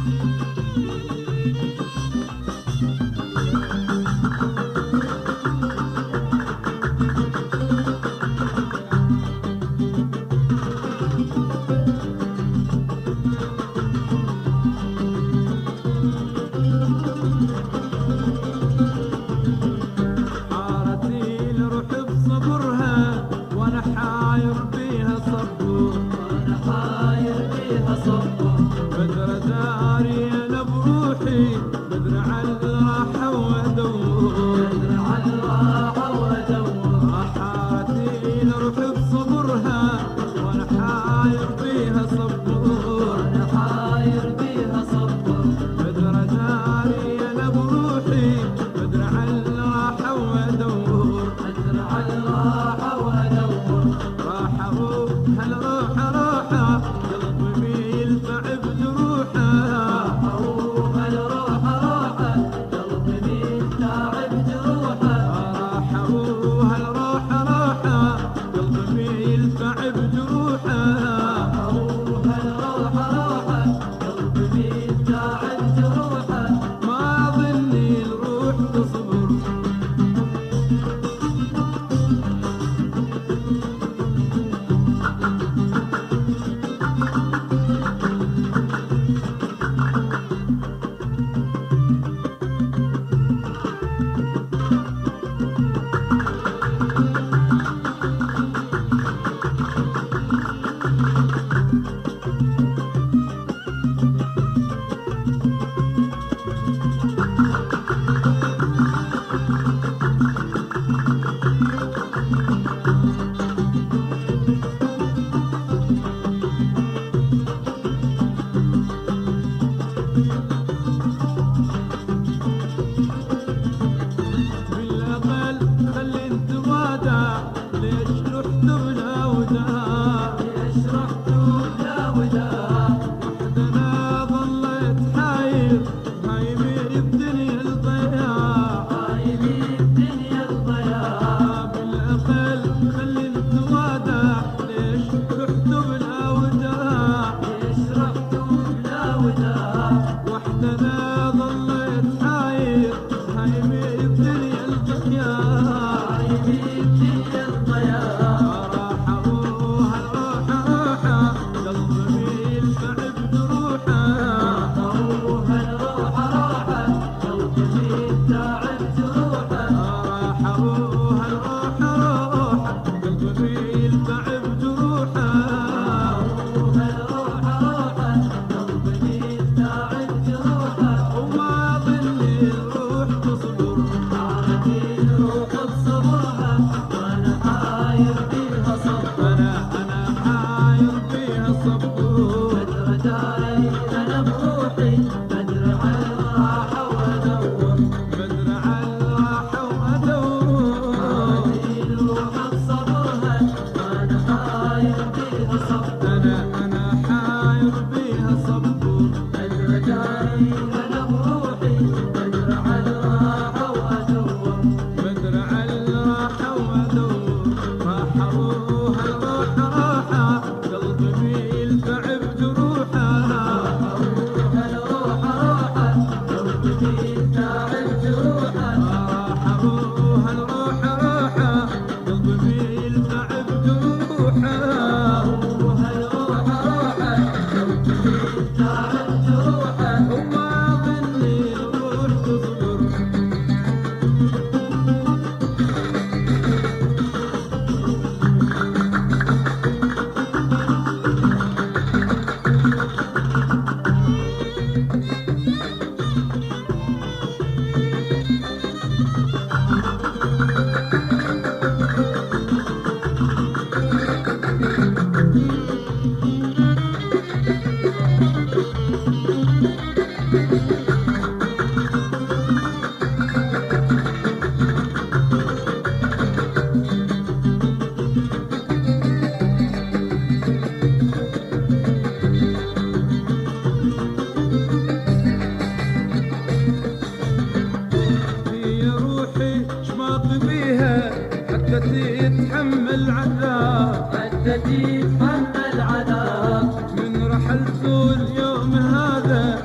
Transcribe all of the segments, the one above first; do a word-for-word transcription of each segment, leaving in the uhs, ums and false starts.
تتحمل عذاب حتى تتحمل عذاب من رحلت اليوم هذا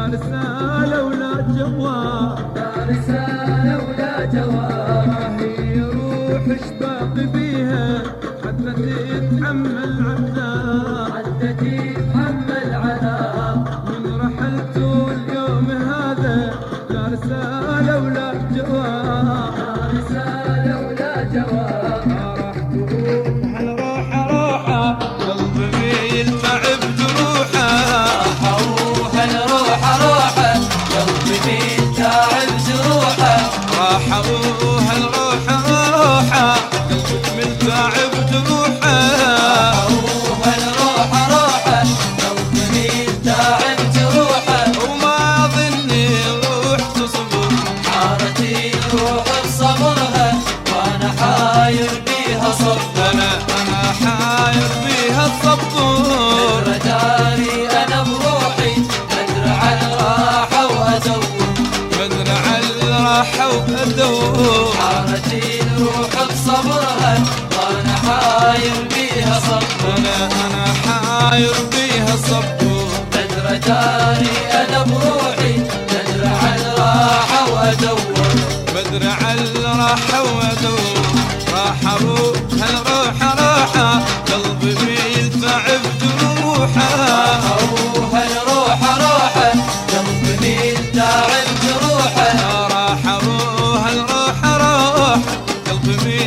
رسالة ولا جواب، لا رسالة ولا جواب. هي روح اشتاق بيها حتى تتحمل عذاب، حتى تتحمل عذاب. من رحلت اليوم هذا لا رسالة ولا جواب، لا رسالة ولا جواب. راح تروح هالروحة روحة قلبي يلتعب جروحه، راح اروح الروحة روحة قلبي بيتعب جروحه. راح اروح الروحة روحة قلبك ملتعب جروحه، اروح الروحة روحة قلبي بيتعب جروحه. وما ظني روح تصبر حارتي روح بصبرها وانا حاير بيها صبر. انا انا حاير بيها الصبور، داري انا بروحي ادرع الراحة وادور. بدرع الراحة وادور، حارتي روح بصبرها وانا حاير بيها صبر. انا انا حاير بيها الصبور، بدر داري انا بروحي تدرع الراحة وادور. بدرع الراحة وادور، راح اروح هالروحة روحة قلبي بيلتعب جروحه، اروح الروحة روحة قلبي بيتعب جروحه. راح اروح هالروحة روحة قلبي